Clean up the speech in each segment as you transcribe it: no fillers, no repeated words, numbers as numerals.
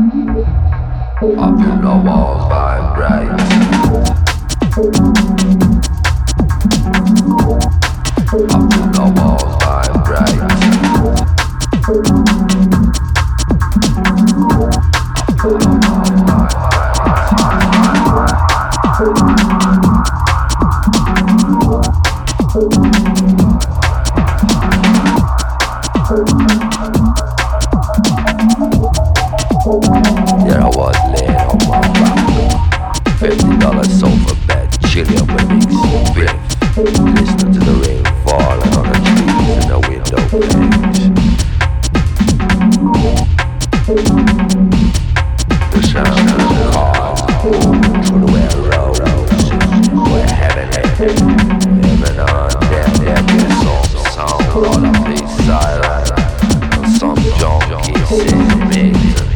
I feel the walls vibrate. I feel the walls vibrate. There I was laying on my back, $50 sofa bed, chilling with a mix of beef, listening to the rain falling on the trees and the window panes. The sound of the cars moving through the railroads, where heaven heaven on there be some sound all of this silence, and some junkie sitting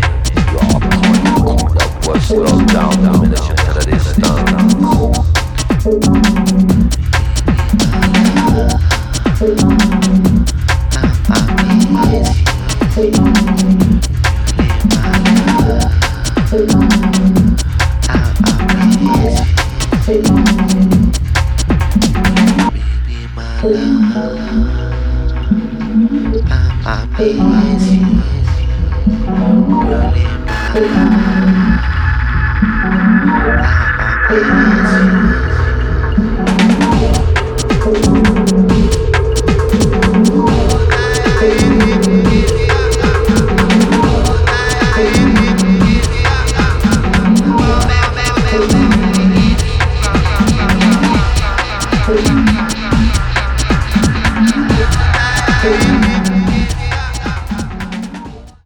slow down, diminishing to the distance. Baby, my love,